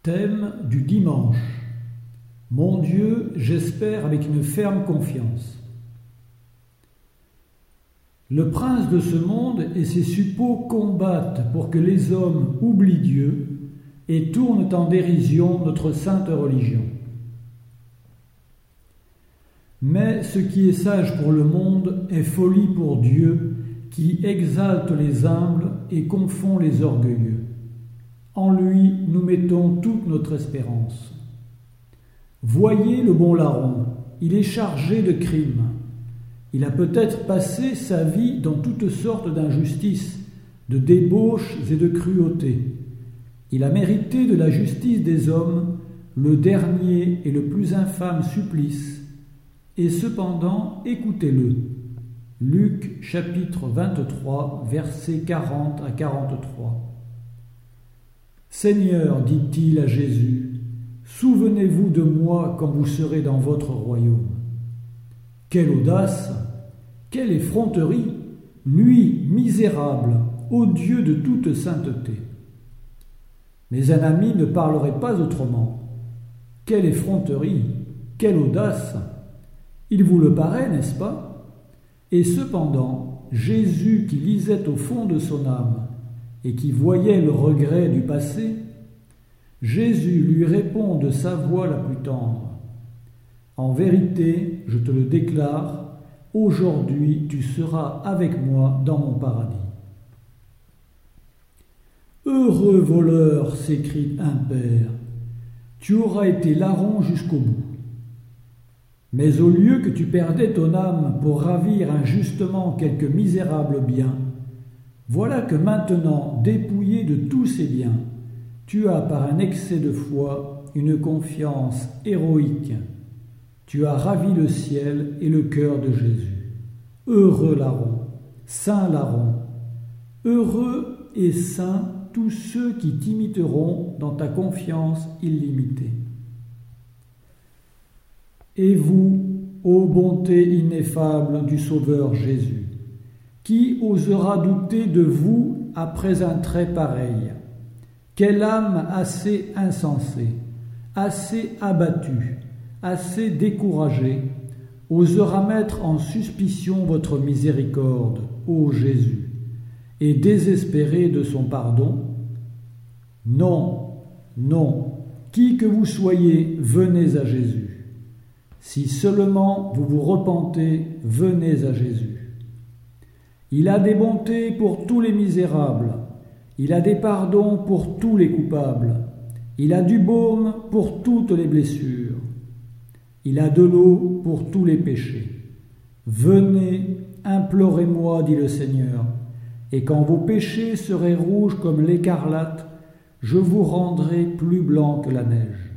Thème du dimanche. Mon Dieu, j'espère avec une ferme confiance. Le prince de ce monde et ses suppôts combattent pour que les hommes oublient Dieu et tournent en dérision notre sainte religion. Mais ce qui est sage pour le monde est folie pour Dieu, qui exalte les humbles et confond les orgueilleux. En lui, nous mettons toute notre espérance. Voyez le bon larron, il est chargé de crimes. Il a peut-être passé sa vie dans toutes sortes d'injustices, de débauches et de cruautés. Il a mérité de la justice des hommes le dernier et le plus infâme supplice. Et cependant, écoutez-le. Luc chapitre 23, versets 40 à 43. Seigneur, dit-il à Jésus, souvenez-vous de moi quand vous serez dans votre royaume. Quelle audace, quelle effronterie, lui, misérable, odieux de toute sainteté. Mais un ami ne parlerait pas autrement. Quelle effronterie, quelle audace, il vous le paraît, n'est-ce pas? Et cependant, Jésus qui lisait au fond de son âme et qui voyait le regret du passé, Jésus lui répond de sa voix la plus tendre. En vérité, je te le déclare, aujourd'hui tu seras avec moi dans mon paradis. Heureux voleur, s'écrie un père, tu auras été larron jusqu'au bout. Mais au lieu que tu perdais ton âme pour ravir injustement quelque misérable bien, voilà que maintenant, dépouillé de tous ces biens, tu as par un excès de foi une confiance héroïque. Tu as ravi le ciel et le cœur de Jésus. Heureux larron, saint larron, heureux et saints tous ceux qui t'imiteront dans ta confiance illimitée. Et vous, ô bonté ineffable du Sauveur Jésus, qui osera douter de vous après un trait pareil? Quelle âme assez insensée, assez abattue, assez découragée, osera mettre en suspicion votre miséricorde, ô Jésus, et désespérer de son pardon? Non, non, qui que vous soyez, venez à Jésus. Si seulement vous vous repentez, venez à Jésus. Il a des bontés pour tous les misérables, il a des pardons pour tous les coupables, il a du baume pour toutes les blessures, il a de l'eau pour tous les péchés. Venez, implorez-moi, dit le Seigneur, et quand vos péchés seraient rouges comme l'écarlate, je vous rendrai plus blanc que la neige.